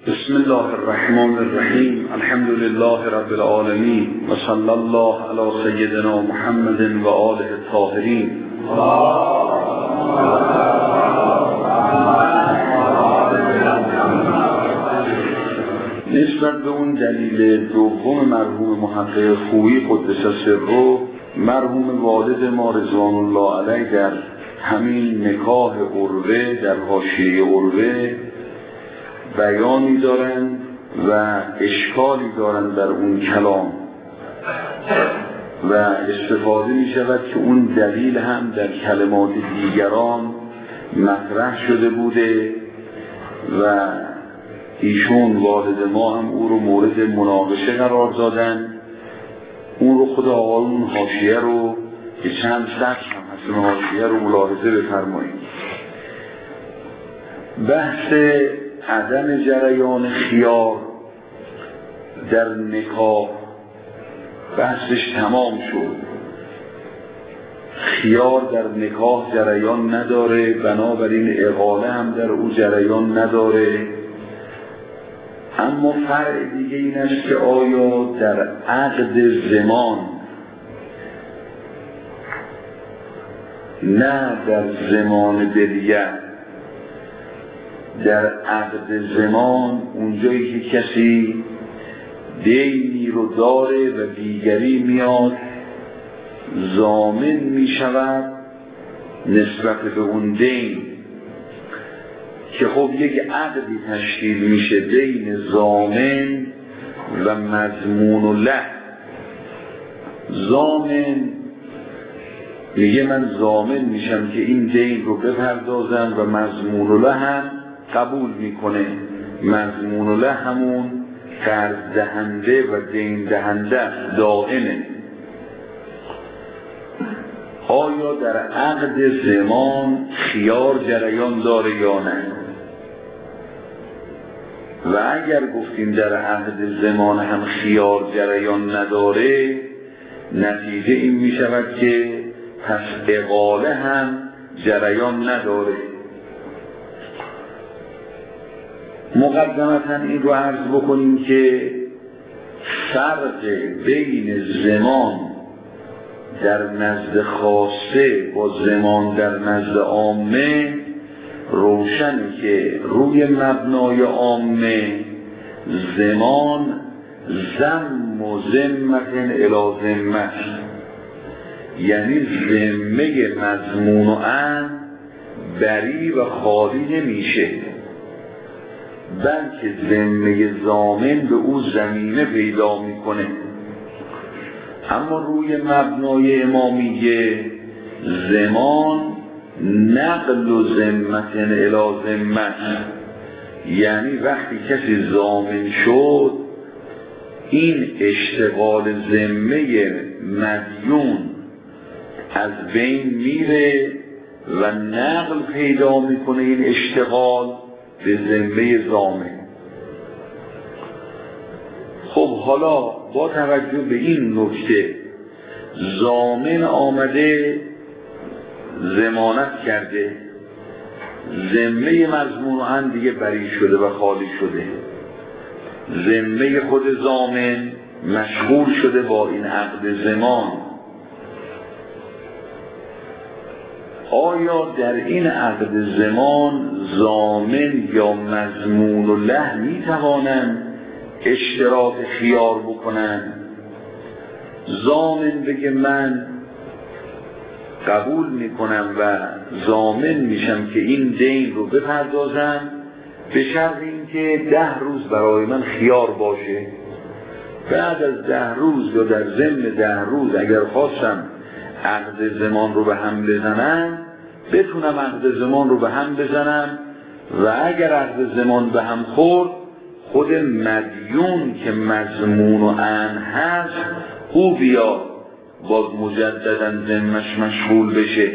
بسم الله الرحمن الرحیم. الحمد لله رب العالمین و صلی الله علی سیدنا محمد و آله الطاهرین. نسبت به اون دلیل دوم مرحوم محقق خویی قدس سره، مرحوم والد ما رضوان الله علیه در همین نکاح عروه، در حاشیه عروه بیانی دارند و اشکالی دارند در اون کلام و استفاده می شود که اون دلیل هم در کلمات دیگران مطرح شده بوده و ایشون والد ما هم او رو مورد مناقشه قرار دادن. اون رو خود آقایون حاشیه رو که چند سطح هم هست حاشیه رو ملاحظه بفرمایید. بحث عدم جریان خیار در نکاح بحثش تمام شد. خیار در نکاح جریان نداره، بنابراین اقاله هم در او جریان نداره. اما فرع دیگه این است که آیا در عقد زمان، نه در زمان دلیه، در عقد زمان اونجایی که کسی دینی رو داره و دیگری میاد ضامن می شود نسبت به اون دین، که خب یک عقدی تشکیل میشه بین ضامن و مضمون له. ضامن میگه من ضامن میشم که این دین رو بپردازم و مضمون له هم قبول میکنه. مضمون له همون قرض دهنده و دین دهنده دائمه. آیا در عقد زمان خیار جریان داره یا نه؟ و اگر گفتیم در عقد زمان هم خیار جریان نداره، نتیجه این می شود که پس اقاله هم جریان نداره. مقدمتا این رو عرض بکنیم که فرق بین زمان در نزد خاصه با زمان در نزد عامه روشنه که روی مبنای عامه زمان ذم و ذمت الی ذمت، یعنی ذمه مضمون و عن بری و خالی نمیشه، بلکه ذمه ضامن به او زمینه پیدا میکنه. اما روی مبنای امامیه زمان نقل و ذمت الی ذمت، یعنی وقتی کسی ضامن شد این اشتغال ذمه مدیون از بین میره و نقل پیدا میکنه این اشتغال به ذمه ضامن. خب حالا با توجه به این نکته ضامن آمده ضمانت کرده، ذمه مضمون و عن دیگه بری شده و خالی شده، ذمه خود ضامن مشغول شده با این عقد زمان. آیا در این عقد زمان ضامن یا مضمون و له می توانند اشتراط خیار بکنن؟ ضامن بگه من قبول میکنم و ضامن میشم که این دین رو بپردازم به شرط اینکه 10 روز برای من خیار باشه. بعد از 10 روز یا در ضمن 10 روز اگر خواستم عقد زمان رو به هم بزنم بتونم عقد زمان رو به هم بزنم، و اگر عقد زمان به هم خورد خود مدیون که مضمون و عن هست او بیاد باز مجددا ذمش مشغول بشه.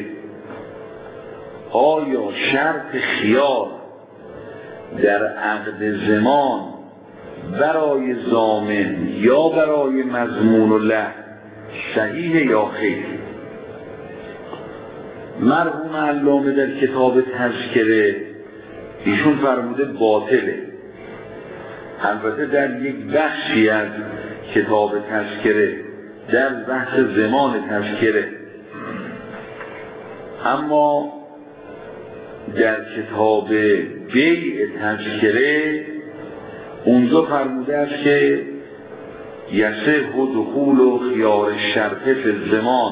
آیا شرط خیار در عقد زمان برای ضامن یا برای مضمون و له صحیح یا خیر؟ مرحوم علامه در کتاب تذکره ایشون فرموده باطله. البته در یک بخشی از کتاب تذکره، در بحث زمان تذکره، اما در کتاب بیع تذکره اونجا فرموده است که یصح دخول و خیار الشرط فی الزمان.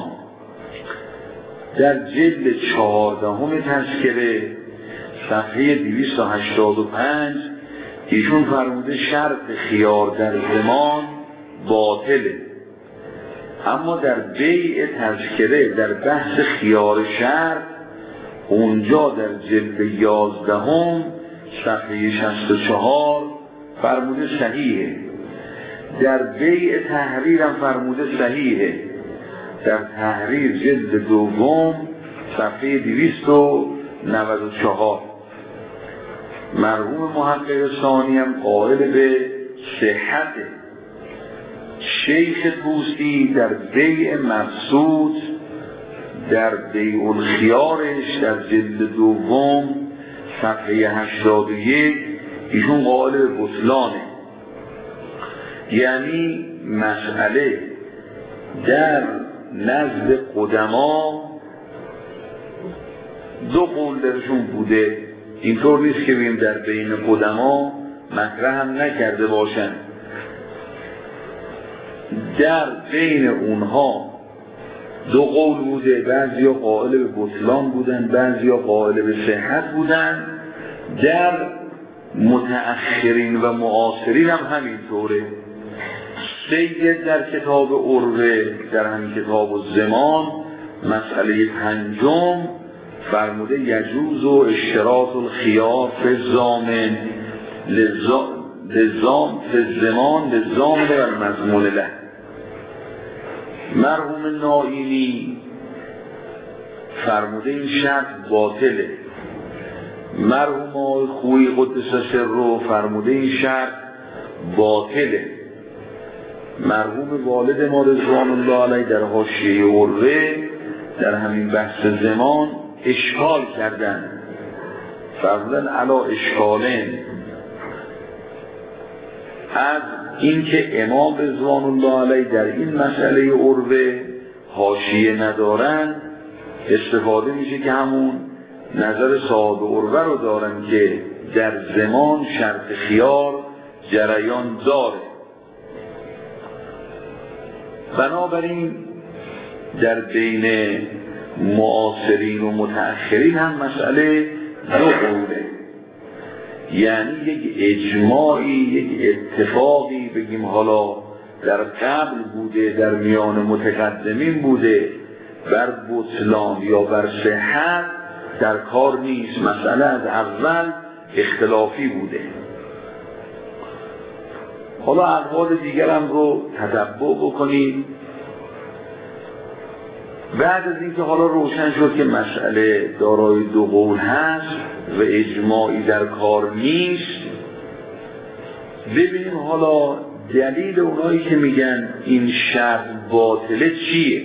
در جلد 14 تذکره صفحه 285 ایشون فرموده شرط خیار در زمان باطله، اما در بیع تذکره در بحث خیار شرط اونجا در جلد 11 صفحه 64 فرموده صحیحه. در بیع تحریر هم فرموده صحیحه. در تحریر جلد 2 صفحه 294 مرحوم محقق ثانی هم قائل به صحت. شیخ طوسی در بیع مبسوط در بیع الخیارش در جلد 2 صفحه 81 ایشون قائل به بطلانه. یعنی مسئله در نزد قدما دو قول درشون بوده، اینطور نیست که بیم در بین قدما مطرح هم نکرده باشن. در بین اونها دو قول بوده، بعضیا قائل به بطلان بودن، بعضیا قائل به صحت بودن. در متأخرین و معاصرین هم همینطوره. سید در کتاب عروه در همین کتاب الزمان مسئله 5 فرموده یجوز و اشتراط الخیار فی الزامن لزام فی الزمان لزامن و المضمون له. مرحوم نائینی فرموده این شرط باطله. مرحوم آقای خویی قدس سره فرموده این شرط باطله. مرحوم والد ما رضوان الله علیه در حاشیه عروه در همین بحث زمان اشکال کردن، فرمودن علا اشکالن، از اینکه امام رضوان الله علیه در این مسئله عروه حاشیه ندارن استفاده میشه که همون نظر صاحب عروه رو دارن که در زمان شرط خیار جریان داره. بنابراین در بین معاصرین و متأخرین هم مسئله دو قوله، یعنی یک اجماعی، یک اتفاقی بگیم حالا در قبل بوده، در میان متقدمین بوده، بر بطلان یا بر صحت در کار نیست. مسئله از اول اختلافی بوده. حالا اقوال دیگرم رو تتبع بکنید. بعد از اینکه حالا روشن شد که مسئله دارای دو قول هست و اجماعی در کار نیست، ببینیم حالا دلیل اونایی که میگن این شرط باطله چیه.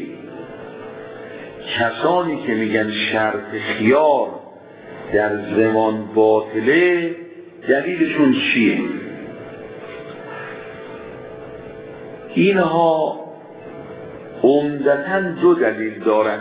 کسانی که میگن شرط خیار در زمان باطله دلیلشون چیه؟ اینها عمدتاً دو دلیل دارن.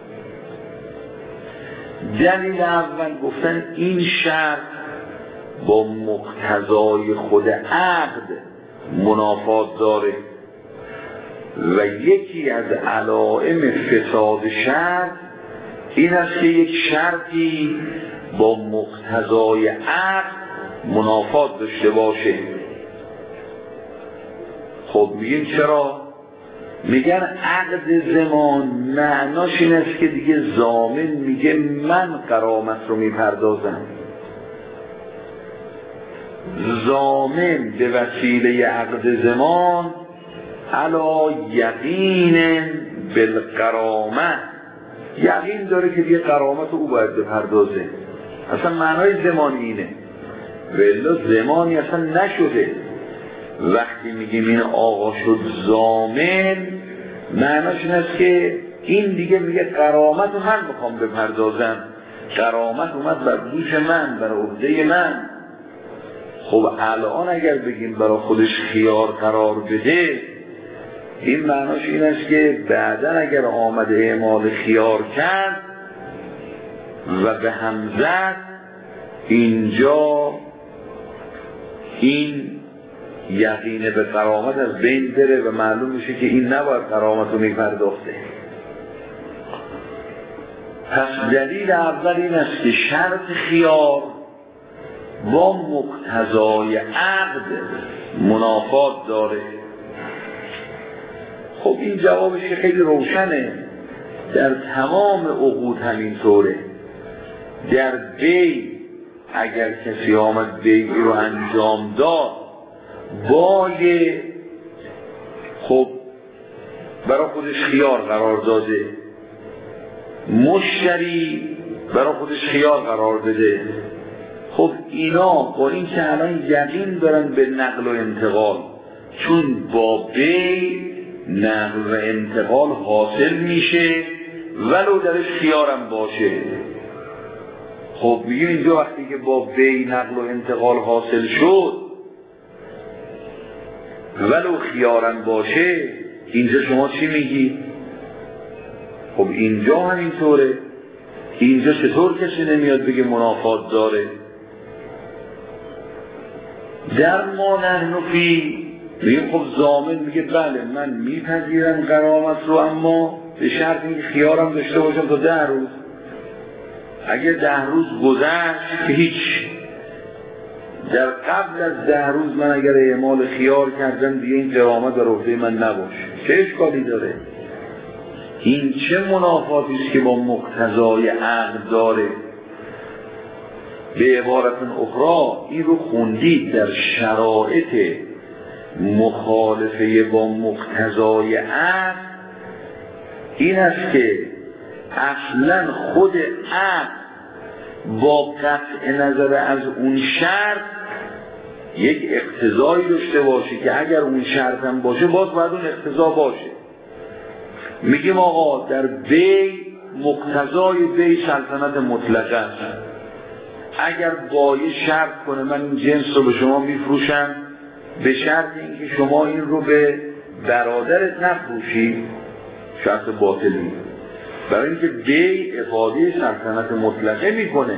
دلیل اول گفتن این شرط با مقتضای خود عقد منافات داره و یکی از علائم فساد شرط این است که یک شرطی با مقتضای عقد منافات داشته باشه. خب میگیم چرا؟ میگن عقد زمان معناش این است که دیگه ضامن میگه من غرامت رو میپردازم. ضامن به وسیله عقد زمان علا یقین بالغرامه، یقین داره که دیگه غرامت رو او باید بپردازه. اصلا معنای زمان اینه، ولی زمانی اصلا نشده. وقتی میگیم این آقا شد ضامن معناش این است که این دیگه میگه غرامت رو من میخوام بپردازم، غرامت اومد بر دوش من، بر عهده من. خب الان اگر بگیم برای خودش خیار قرار بده، این معناش این است که بعداً اگر آمده اعمال خیار کرد و به هم زد، اینجا این یقین به قرامت از بین بره و معلوم میشه که این نباید قرامت رو میپرداخته. پس دلیل اول این است که شرط خیار با مقتضای عقد منافات داره. خب این جوابش خیلی روشنه، در تمام عقود همینطوره. در بی اگر کسی آمد بی رو انجام داد، بای خب برای خودش خیار قرار داده، مشتری برای خودش خیار قرار بده. خب اینا با این که الان یقین دارن به نقل و انتقال، چون با بی نقل و انتقال حاصل میشه ولو درش خیارم باشه. خب میگه اینجا وقتی که با بی نقل و انتقال حاصل شد ولو خیارم باشه، اینجا شما چی میگی؟ خب اینجا همینطوره. اینجا چطور کسی نمیاد بگه منافات داره؟ در ما نحن فی میگه خب ضامن میگه بله من میپذیرم غرامت رو، اما به شرط اینکه خیارم داشته باشم تا 10 روز. اگه 10 روز گذشت که هیچ، در قبل از 10 روز من اگر اعمال خیار کردم دیگه این غرامت در عهده من نباشه، چه اشکالی داره؟ این چه منافاتی است که با مقتضای عقد داره؟ به عبارت اخرى این رو خوندید در شرایط مخالفه با مقتضای عقد، این است که اصلا خود عقد با قطع نظر از اون شرط یک اقتضایی داشته باشه که اگر اون شرط هم باشه باز باید اون اقتضا باشه. میگیم آقا در بی مقتضای بی سلطنت مطلقه است. اگر بایی شرط کنه من این جنس رو به شما میفروشم به شرط اینکه شما این رو به برادرت نفروشی، شرط باطلی، برای اینکه بی افاده سلطنت مطلقه میکنه.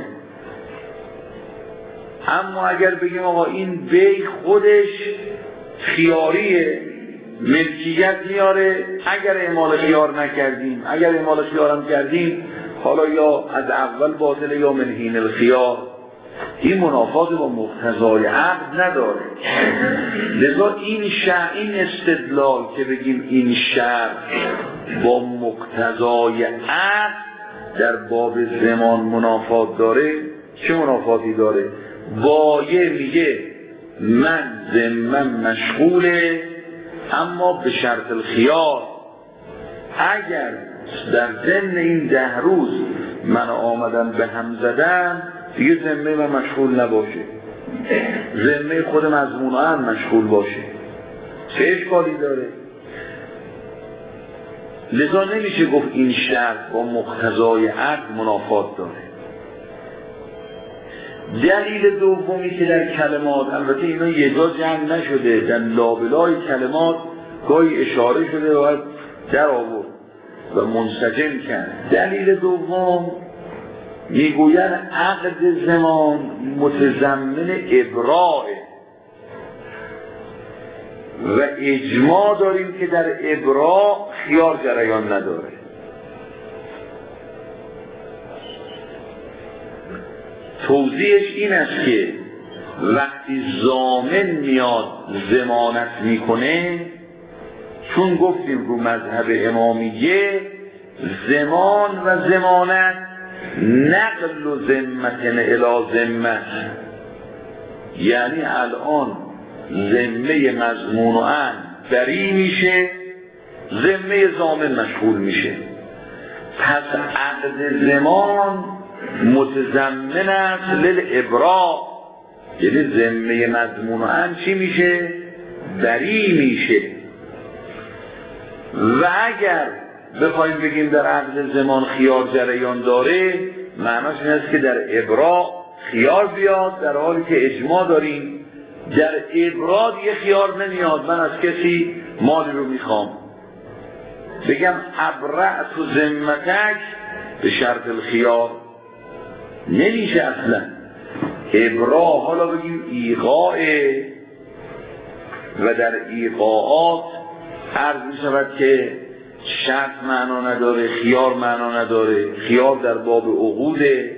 اما اگر بگیم آقا این بی خودش خیاریه، ملکیت میاره، اگر اعمال خیار نکردیم، اگر اعمال خیارم کردیم حالا یا از اول باطله یا من حین الخیار، این منافات با مقتضای عقد نداره. لذا این استدلال که بگیم این شرط با مقتضای عقد در باب زمان منافات داره، چه منافاتی داره؟ بایه میگه من ذمم مشغوله اما به شرط الخیار، اگر در ضمن این 10 روز من آمدم به هم زدم دیگه ذمه من مشغول نباشه، ذمه خود مضمون هم مشغول باشه، چه اشکالی داره؟ لذا نمیشه گفت این شرط با مقتضای عقد منافات داره. دلیل دومی که در کلمات، البته اینا یه جا جمع نشده، در لابلای کلمات گاهی اشاره شده و در آورد و منسجم کرد. دلیل دوم میگوین عقد زمان متضمن ابراء و اجماع داریم که در ابراء خیار جریان نداره. توضیحش این است که وقتی ضامن میاد ضمانت میکنه، چون گفتیم رو مذهب امامیه ضمان و ضمانت نقل و ذمتن الی ذمه، یعنی الان ذمه مضمون و عن بری میشه، ذمه ضامن مشغول میشه. پس عقد زمان متضمن است للابراء، یعنی ذمه مضمون و عن چی میشه؟ بری میشه. و اگر بخوایم بگیم در عقد زمان خیار جریان داره، معناش این است که در ابراء خیار بیاد، در حالی که اجماع داریم در ابراد یه خیار نمیاد من از کسی مالی رو میخوام بگم ابرأ تو ذمتک به شرط الخیار، نمیشه اصلا. ابرا حالا بگیم ایقاعه و در ایقاعات عرض می شود که شرط معنا نداره، خیار معنا نداره، خیار در باب عقوده.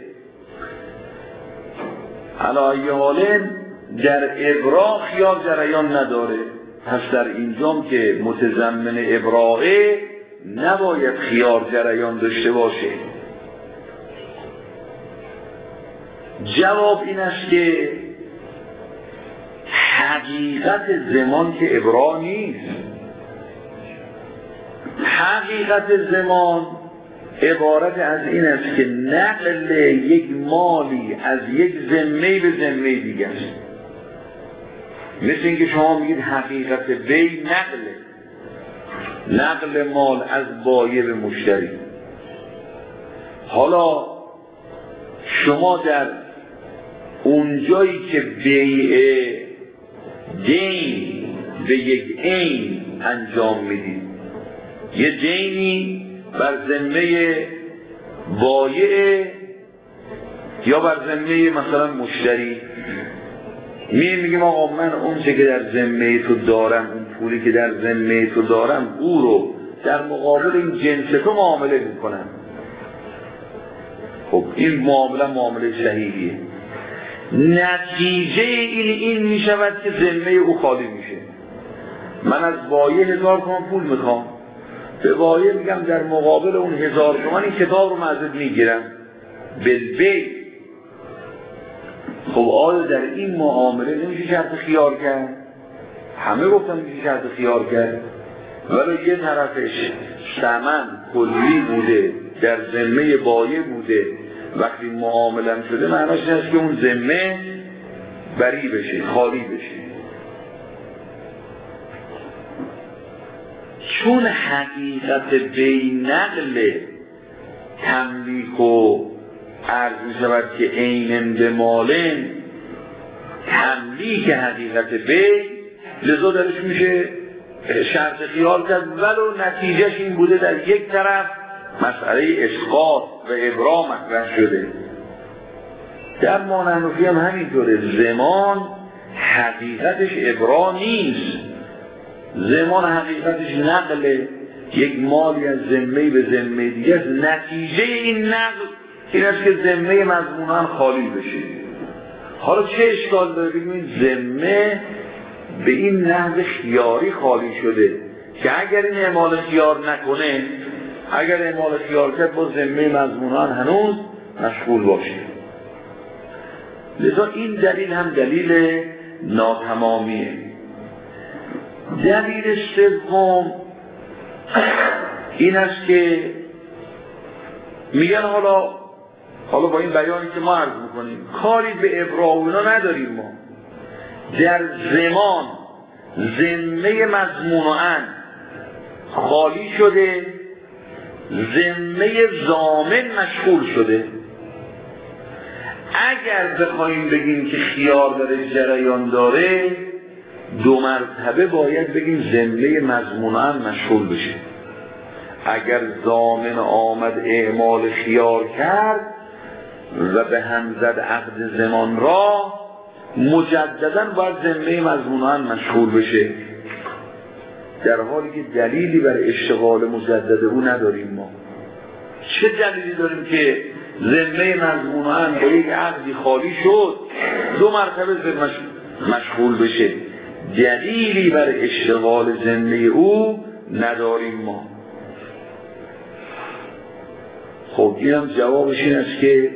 علی حال در ابرا خیار جریان نداره، پس در اینجام که متضمن ابراءه نباید خیار جریان داشته باشه. جواب این است که حقیقت زمان که ابراء نیست. حقیقت زمان عبارت از این است که نقل یک مالی از یک ذمه به ذمه دیگه است. مثل اینکه شما میگید حقیقت بی نقل مال از بایع به مشتری. حالا شما در اونجایی که بیع دین به یک عین انجام میدید، یه دینی بر ذمه بایع یا بر ذمه مثلا مشتری، میگیم آقا من اون چه که در ذمه تو دارم، اون پولی که در ذمه تو دارم او رو در مقابل این جنس تو معامله میکنم. خب این معامله صحیحیه. نتیجه این میشود که ذمه او خالی میشه. من از بایع 1000 تومان پول میخوام، به بایع میگم در مقابل اون 1000 تومان این کتاب رو ازت میگیرم بالبیع. خب آیا در این معامله نمیشه شرط خیار کرد؟ همه گفتن میشه شرط خیار کرد، ولی یه طرفش ثمن کلی بوده در ذمه بایع بوده، وقتی معامله شده معناش این است که اون ذمه بری بشه، خالی بشه. چون حقیقت بی نقل تملیک و عرض می شود که عینن به مالن تملیک حقیقت بی، لذا درش میشه شرط خیار کرد، ولو نتیجهش این بوده در یک طرف مسئله اسقاط و ابرا مطرح شده. در مانحنفی هم همینطوره. زمان حقیقتش ابرا نیست، زمان حقیقتش نقل یک مالی از ذمه به ذمه دیگه است. نتیجه این نقل این است که ذمه مضموناً خالی بشه. حالا چه اشکال داره بگیم ذمه به این نحو خیاری خالی شده که اگر این اعمال خیار نکنه، اگر اعمال خیار کرد با ذمه مضموناً هنوز مشغول باشه. لذا این دلیل هم دلیل ناتمامیه. دلیل سوم این است که میگن حالا با این بیانی که ما عرض میکنیم کاری به ابراء اونا نداریم. ما در زمان ذمه مضمون و عن خالی شده، ذمه ضامن مشغول شده. اگر بخوایم بگیم که خیار داره جریان داره، 2 مرتبه باید بگیم ذمه مضمون و عن مشغول بشه. اگر ضامن آمد اعمال خیار کرد و به هم زد عقد زمان را، مجددا باید ذمه مضمون و عن مشغول بشه، در حالی که دلیلی برای اشتغال مجدد او نداریم. ما چه دلیلی داریم که ذمه مضمون و عن با یک عقدی خالی شد 2 مرتبه ذمه مشغول بشه؟ دلیلی برای اشتغال ذمه او نداریم ما. خب اینم جوابش این است که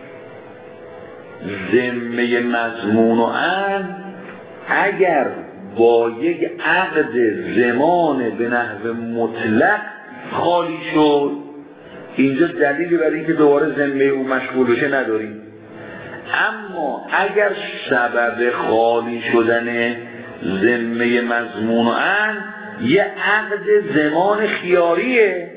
ذمه مضمون و عن اگر با یک عقد زمان به نحو مطلق خالی شد، اینجا دلیلی برای اینکه دوباره ذمه او مشغول بشه نداریم. اما اگر سبب خالی شدن ذمه مضمون و عن یه عقد زمان خیاریه،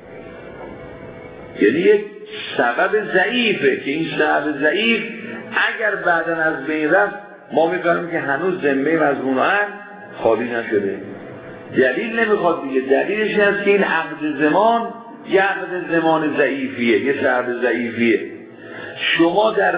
یعنی یک سبب ضعیفه که این سبب ضعیف اگر بعداً از بین رفت ما می‌فهمیم که هنوز ذمه مضمون عقد خالی نشده. دلیل نمیخواد دیگه، دلیلش این است که این عقد زمان یه عقد زمان ضعیفیه، یه شرط ضعیفیه. شما در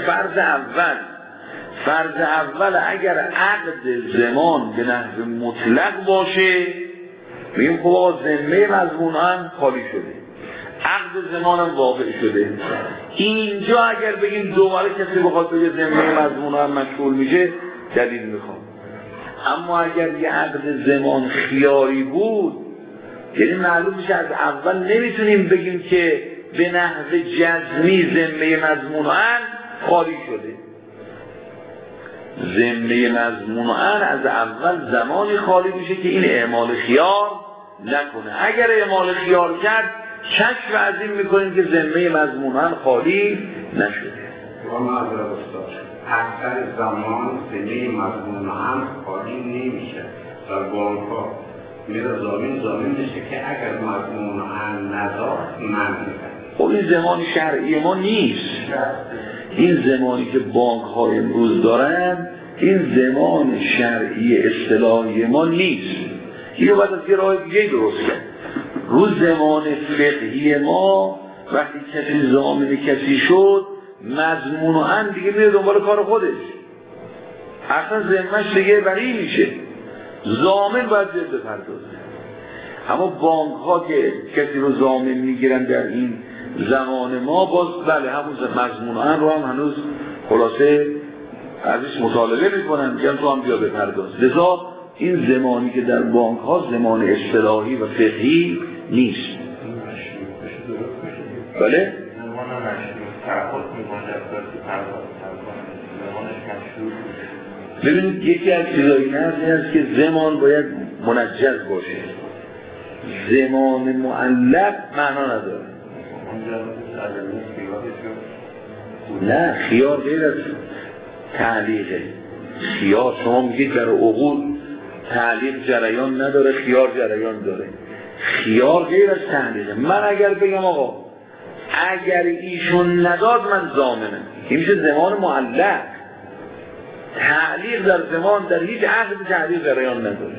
فرض اول اگر عقد زمان به نحو مطلق باشه میگیم خب آقا ذمه مضمون هم خالی شده، عقد زمان هم واقع شده. اینجا اگر بگیم دوباره کسی بخواد بگه ذمه مضمون هم مشغول میشه دلیل میخواد. اما اگر یه عقد زمان خیاری بود یعنی معلوم میشه از اول نمیتونیم بگیم که به نحو جزمی ذمه مضمون هم خالی شده. ذمه مضمون از اول زمانی خالی میشه که این اعمال خیار نکنه. اگر اعمال خیار کرد کشف از این میکنیم که ذمه مضمون خالی نشده. اکثر زمان ذمه مضمون خالی نمیشه و بانک ها میره زامین میشه که اگر مضمون ندار من میکنه. خب این زمان شرعی ما نیست. این زمانی که بانک ها امروز دارن این زمان شرعی اصطلاحی ما نیست. اینو باید از یه راه دیگه درست کرد. رو زمان فقهی ما وقتی کسی ضامن کسی شد مضمون هم دیگه میره دنبال کار خودش، اصلا ذمه‌اش دیگه بری میشه، ضامن باید بیاد بپردازه. اما بانک ها که کسی رو ضامن میگیرن در این زمان ما باز بله همون مضمون رو هم هنوز خلاصه ازش مطالبه میکنن، میگن تو هم بیا بپرداز. لذا این زمانی که در بانک ها زمان اصطلاحی و فقهی نیست. بله؟ ببینید یکی از چیزایی هست که زمان باید منجز باشه، زمان معلق معنا نداره. نه خیار غیر از تعلیقه. خیار شما میگید در عقود تعلیق جریان نداره، خیار جریان داره. خیار غیر از تعلیقه. من اگر بگم آقا اگر ایشون نداد من ضامنم، این میشه زمان معلق. تعلیق در زمان در هیچ عقد تعلیق جریان نداره.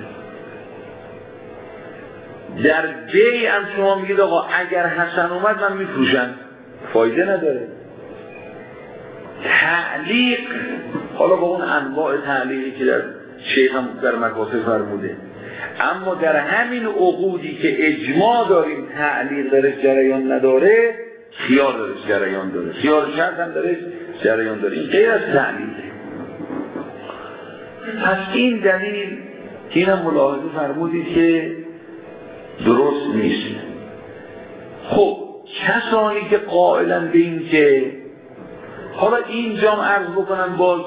در بیع هم شما میگید آقا اگر حسن اومد من میفروشم، فایده نداره. تعلیق حالا با اون انواع تعلیقی که در شیخ هم در مکاسب فرموده، اما در همین عقودی که اجماع داریم تعلیق درش جریان نداره، خیار درش جریان داره، خیار شرط هم درش جریان داره. این غیر از تعلیقه. پس این دلیل که اینم ملاحظه فرمودید که درست نیست. خب کسانی که قائلن به این که حالا اینجا عرض بکنم باز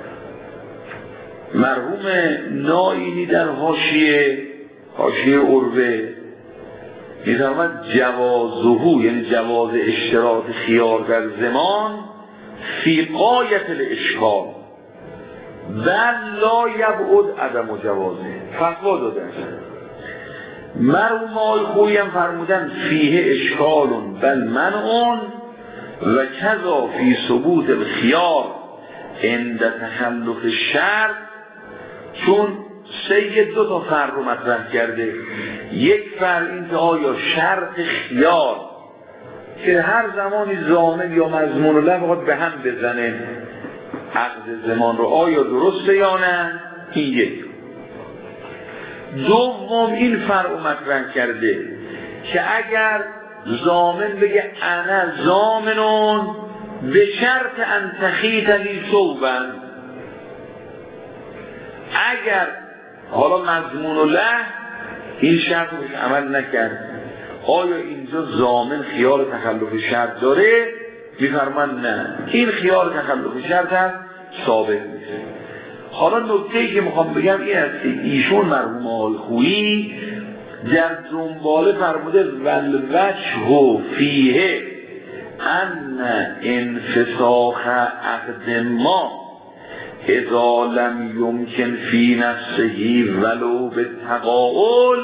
مرحوم نائینی در حاشیه عروه می‌فرماید جوازهو یعنی جواز اشتراط خیار در زمان فی غایت الاشکال بل لا یبعد عدم جوازه. فتوا داده است. مرحوم آقای خویی هم فرمودن فیه اشکالون بل منعون و کذا فی ثبوت الخیار عند تخلف الشرط. چون سید دو تا فرق رو مطرح کرده. یک فرق این که آیا شرط خیار که هر زمانی ضامن یا مضمون له بخواد به هم بزنه عقد زمان رو آیا درسته یا نه، این یک. دوم این فرق رو مطرح کرده که اگر ضامن بگه انا ضامنون به شرط ان تخیط لی ثوبا، اگر حالا مضمون له این شرط رو عمل نکرد آیا اینجا ضامن خیار تخلف شرط داره؟ میفرمان نه، این خیار تخلف شرط هم ثابت نیست. حالا نکته‌ای که میخوام بگم این است که ایشون مرحوم آقای خویی در دنباله فرموده والوجه فیه ان انفساخ عقد ما اذا لم یمکن فی نفسه ولو بالتقاول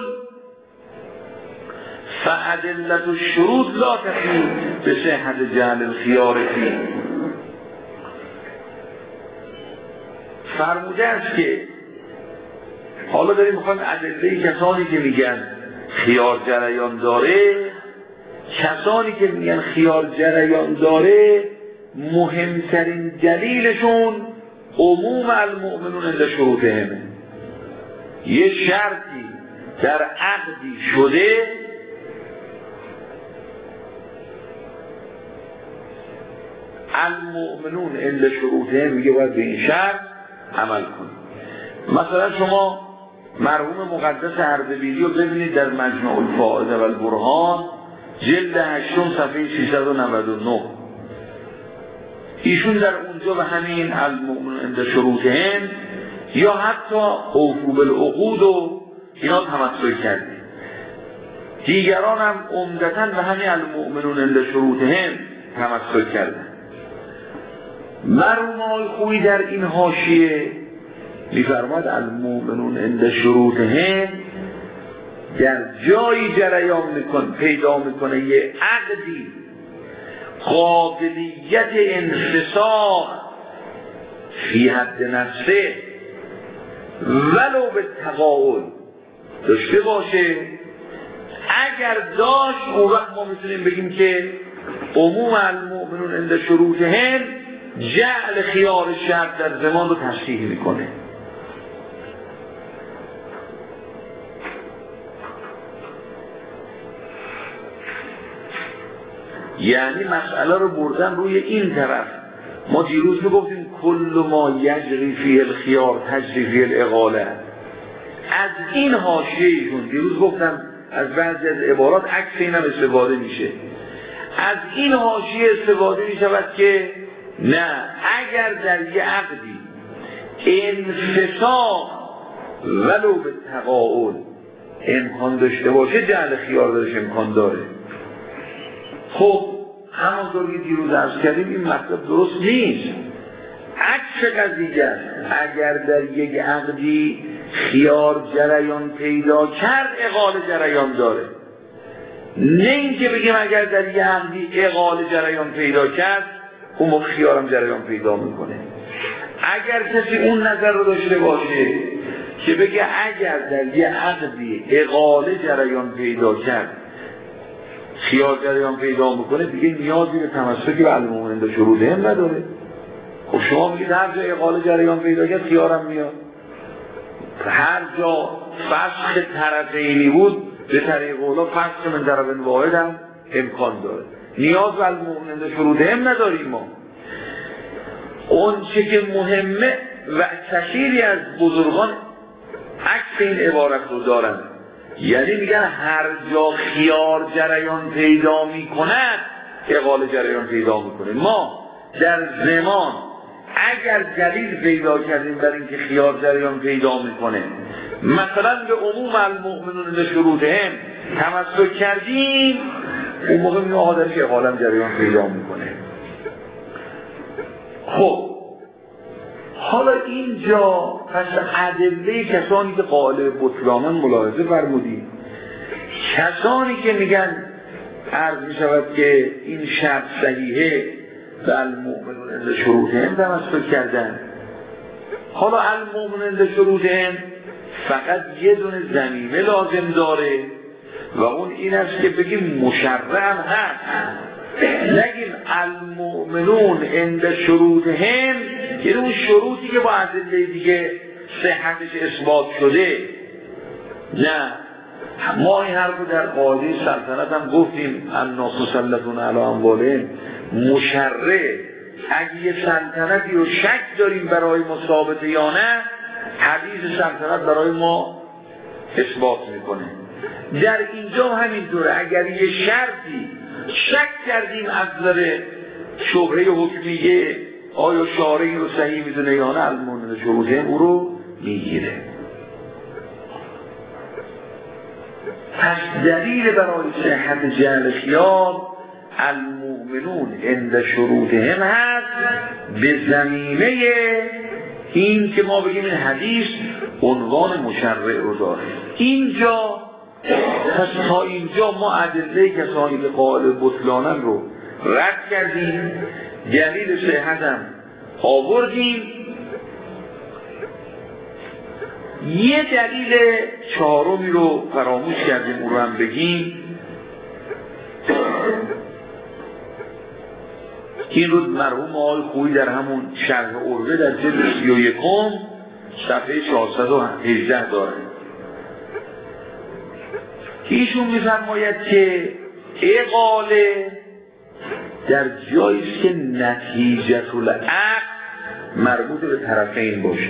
فعدلت الشروط لا تفید به صحت جعل الخیار فی. فرموده است که حالا داریم میخوایم ادله کسانی که میگن خیار جریان داره، کسانی که میگن خیار جریان داره مهمترین دلیلشون عموم المؤمنون عند شروطهم، یه شرطی در عقدی شده المؤمنون عند شروطهم میگه باید به این شرط عمل کنید. مثلا شما مرحوم مقدس اردبیلی رو ببینید در مجموع الفائده و البرهان جلد 8 صفحه 399، ایشون در اونجا به همین المؤمنون عند شروطهم یا حتی اوفوا بالعقود و اینا تمثل کرده. دیگران هم عمدتاً به همین المؤمنون عند شروطهم تمثل کردن. مرحوم آقای خویی در این حاشیه می‌فرماد المؤمنون عند شروطهم در جایی جریان پیدا میکنه یه عقدی قابلیت انفساخ فی حد نفسه ولو به تقاول داشته باشه، اگر داشت اون وقت ما میتونیم بگیم که عموم المؤمنون عند شروطهم جعل خیار شرط در زمان رو تصحیح میکنه. یعنی مسئله رو بردن روی این طرف. ما دیروز میگفتیم کل ما یجری فی الخیار تجری فی الاقاله. از این حاشیه‌شون دیروز گفتم از بعضی از عبارات عکس این هم استفاده میشه. از این حاشیه استفاده میشود که نه، اگر در یه عقدی انفساخ ولو به تقاول امکان داشته باشه جعل خیار داشته امکان داره. خب همونطور که دیروز عرض کردیم این مطلب درست نیست. عکس قضیه است. اگر در یک عقدی خیار جریان پیدا کرد اقاله جریان داره، نه اینکه بگیم اگر در یک عقدی اقاله جریان پیدا کرد اون موقع خیارم جریان پیدا میکنه. اگر کسی اون نظر رو داشته باشه که بگه اگر در یک عقدی اقاله جریان پیدا کرد خیار جریان پیدا میکنه دیگه نیازی به تمسکی به المؤمنون عند شروطهم نداره. خب شما میگید هر جا اقاله جریان پیدا کرد خیارم میاد، هر جا فسخ طرفینی بود به طریق اولا فسخ من طرف واحد هم امکان داره، نیاز به المؤمنون عند شروطهم نداریم. ما اون چه که مهمه و کثیری از بزرگان عکس این عبارت رو دارن، یعنی میگن هر جا خیار جریان پیدا میکند اقاله جریان پیدا میکنه. ما در زمان اگر دلیل پیدا کردیم بر اینکه خیار جریان پیدا میکنه، مثلا به عموم المؤمنون عند شروطهم تمسک کردیم، اون موقع میگه آقا درش اقاله جریان پیدا میکنه. خب حالا اینجا پس ادله کسانی که قائل بطلانن ملاحظه فرمودید. کسانی که میگن عرض میشود که این شرط صحیحه و المؤمنون عند شروطهم تمسک کردن. حالا المؤمنون عند شروطهم فقط یه دونه ضمیمه لازم داره و اون این است که بگیم مشرع هست، نگیم المؤمنون عند شروطهم یعنی اون شروطی که با ادله دیگه صحتش اثبات شده. نه، ما این حرف رو در قاعده سلطنت هم گفتیم الناس مسلطون علی اموالهم. مشرع اگه یه سلطنتی رو شک داریم برای ما ثابته یا نه، حدیث سلطنت برای ما اثبات میکنه. در اینجا همینطوره، اگر یه شرطی شک کردیم از نظر شبهه حکمیه آیا شارعی رو صحیح میدونه یا نه، المؤمنون شروطهم او رو میگیره. پس دلیل برای صحت جعل خیار المؤمنون عند شروطهم هست به ضمیمه این که ما بگیم این حدیث عنوان مشرع رو داره. اینجا پس تا اینجا ما ادله کسانی که قائل بطلانن رو رد کردیم، دلیل صحت هم آوردیم. یه دلیل چهارمی رو فراموش کردیم اون رو هم بگیم. این رو مرحوم آقای خویی در همون شرح عروه در جلد 31 صفحه 418 داره. ایشون می‌فرماید که اقاله در جایی است که نتیجه العقد مربوط به طرفین باشه،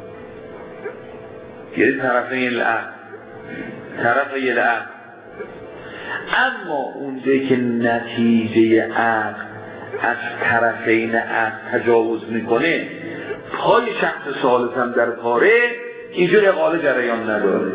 یعنی طرفین العقد، طرفین العقد. اما اونجایی که نتیجه عقد از طرفین عقد تجاوز میکنه، پای شخص ثالث هم در کاره، اینجور اقاله جریان نداره.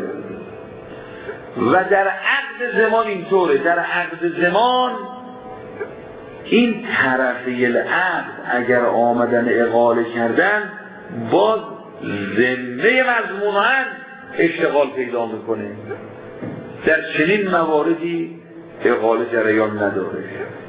و در عقد زمان اینطوره، در عقد زمان این طرفی العقد اگر آمدن اقاله کردن، باز ذمه مضمونان اشتغال پیدا میکنه. در چنین مواردی اقاله جریان نداره.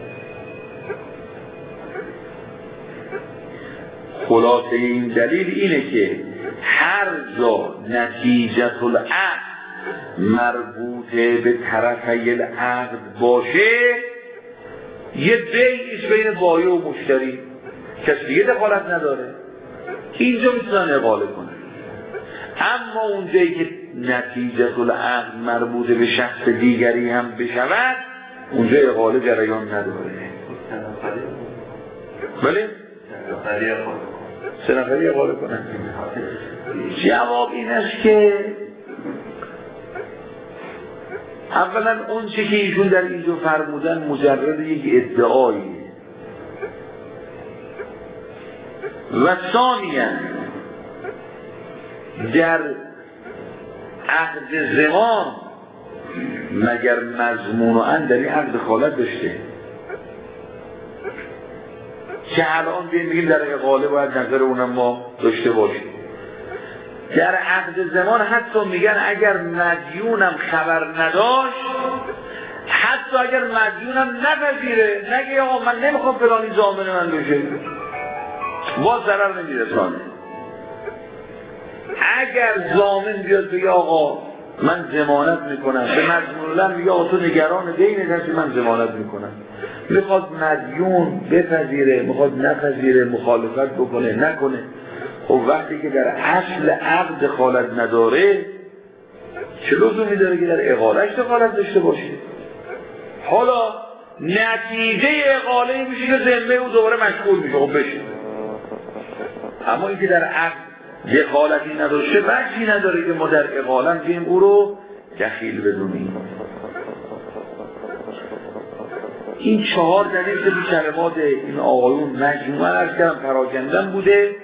خلاصه این دلیل اینه که هر جا نتیجه العقد مربوط به طرفی العقد باشه، یه بیعیست بین بایع و مشتری، کسی دیگه دخالت نداره، اینجا میتونن اقاله کنن. اما اونجایی که نتیجه العقد مربوط به شخص دیگری هم بشود، اونجا اقاله جریان نداره. بله؟ سه نفری اقاله کنن. جواب این است که اولا اون چه که ایشون در اینجا فرمودن مجرد یک ادعاییه، و ثانیاً در عقد زمان مگر مضمون و ان در این عقد دخالت داشته که الان بگیم در اقاله باید نظر اونم ما داشته باشیم. در عقد زمان حتی میگن اگر مدیونم خبر نداشت، حتی اگر مدیونم نپذیره، نگه آقا من نمیخوام فلانی ضامن من بشه، باز ضرر نمیرسانه. اگر ضامن بیاد بگه آقا من ضمانت میکنم، به مضمون الله میگه آقا تو نگران دینت هستی، من ضمانت میکنم. میخواد مدیون بپذیره، میخواد نپذیره، مخالفت بکنه نکنه. خب وقتی که در اصل عقد دخالت نداره، چه لزومی داره که در اقالهش دخالت داشته باشه؟ حالا نتیجه اقاله میشه که ذمه او دوباره مشغول میشه، خب بشه. اما اینکه در عقد دخالتی نداشته، وجهی نداره که ما در اقاله بگیم او رو دخیل بدونیم. این 4 دلیل که بی کلمات این آقایون مجموعه عرض کردم پراکندن بوده.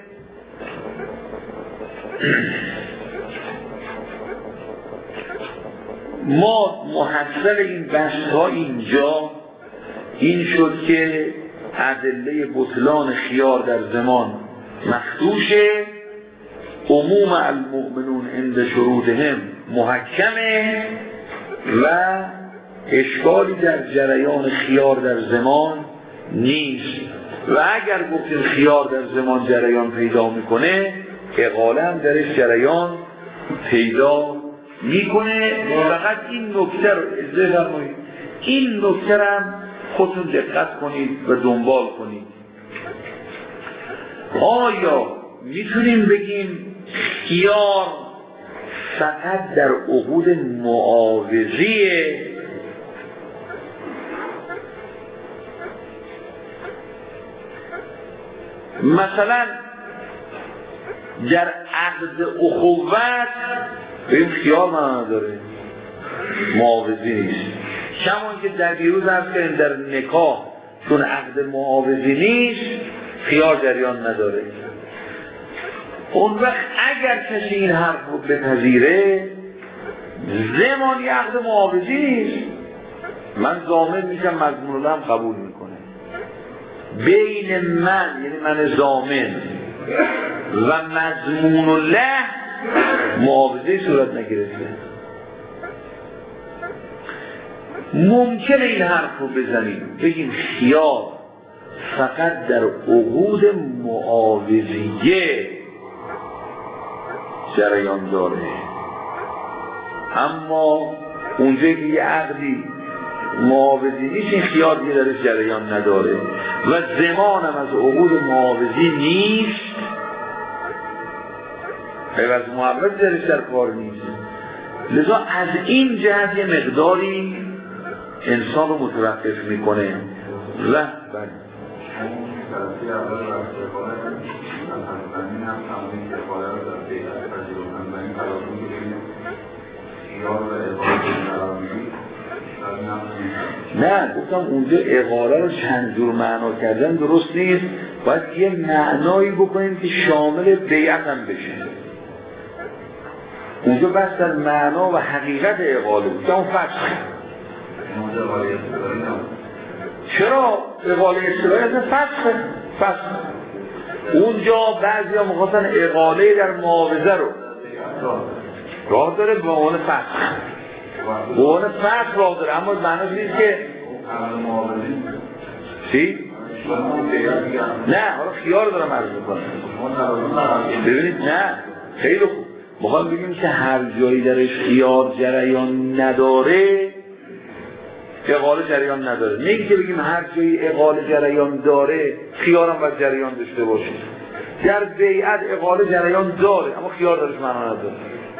ما محصل این بحث‌ها اینجا این شد که ادله بطلان خیار در زمان مخدوشه، عموم المؤمنون عند شروطهم محکمه و اشکالی در جریان خیار در زمان نیست. و اگر گفتیم خیار در زمان جریان پیدا میکنه، اقاله هم درش جریان پیدا میکنه. فقط این نکته رو اجازه فرمایید، این نکته رو هم خودتون دقت کنید و دنبال کنید. آیا میتونیم بگیم خیار فقط در عقود معاوضیه؟ مثلا در عقد اخوت بگیم خیار معنا داره، معاوضی نیست. کمان که در دیروز هست که در نکاح چون عقد معاوضی نیست، خیار جریان نداره. اون وقت اگر کسی این حرف رو بپذیره، زمانی عقد معاوضی نیست، من ضامن میشم، مضمون الله هم قبول میکنه. بین من، یعنی من ضامن و مضمون الله معاوضه صورت نگرفته. ممکنه این حرف رو بزنیم بگیم خیار فقط در عقود معاوضیه جریان داره. اما اونجایی که یه عقدی معاوضی نیست این خیار دیگه درش جریان نداره و زمان هم از عقود معاوضی نیست، عوض معوض درش در کار نیست. لذا از این جهت یه مقداری انسان رو متوقف میکنه و نه گفتم اونجا اقاله رو چند جور معنا کردن درست نیست، باید یه معنایی بکنیم که شامل بیعت هم بشه. اونجا بس در معنا و حقیقت اقاله بود که اون فسخ. چرا اقاله اصطلاحی اصلا فسخ. اونجا بعضی ها مخواستن اقاله در معاوضه رو راه داره به عنوان فسخ، به عنوان فسخ راه داره، اما معناش نیست که چی؟ نه حالا خیار دارم عرض میکنم. ببینید نه خیلی خوب میخوام بگیم که هر جایی درش خیار جریان نداره اقاله جریان نداره، نه اینکه بگیم هر جایی اقاله جریان داره خیار هم باید جریان داشته باشه. در بیعت اقاله جریان داره اما خیار درش معنا نداره.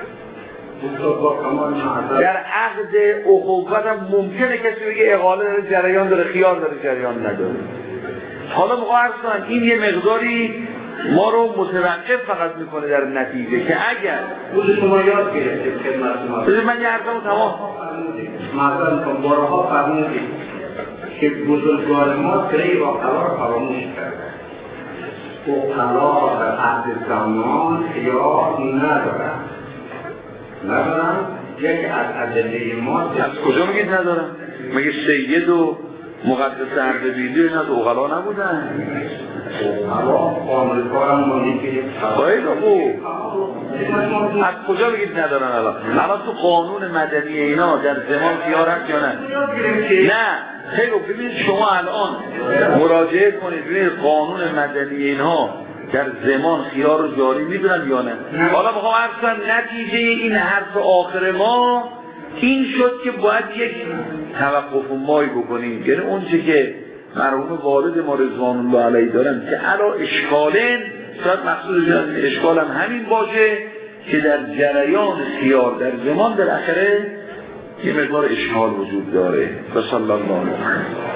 در عقد اخوت هم ممکنه کسی بگه اقاله داره جریان داره خیار داره جریان نداره. حالا میخوام عرض کنم این یه مقداری ما رو متوقف فقط میکنه در نتیجه که اگر شما یاد گرفتید خدمت من یه حرفمو تمام مثلا بارها فرمودید که بزرگوار ما سری واقعا رو فراموش کرده. فقها در عهد زمان خیار ندارن یکی از ادله ما از کجا میگید ندارن؟ مگه سید و مقدس اردبیلی اینا از اغلا نبودن؟ آمریکا هم مانیکی خیلی خوب از کجا بگید ندارن؟ الان تو قانون مدنی اینا در زمان خیار هست یا نه؟ نه خیلی خوب ببینید شما الان مراجعه کنید ببینید قانون مدنی اینها در زمان خیار رو جاری میدونن یا نه؟ حالا میخوام عرض کنم نتیجه این حرف آخر ما این شد که باید یک توقف مایی بکنیم، یعنی اون چه که مرحوم والد ما رضوان الله علیه دارن که علا اشکالن شاید مقصود اشکال هم همین باشه که در جریان خیار در زمان در آخره یه مقدار اشکال وجود داره. و صلی الله علیه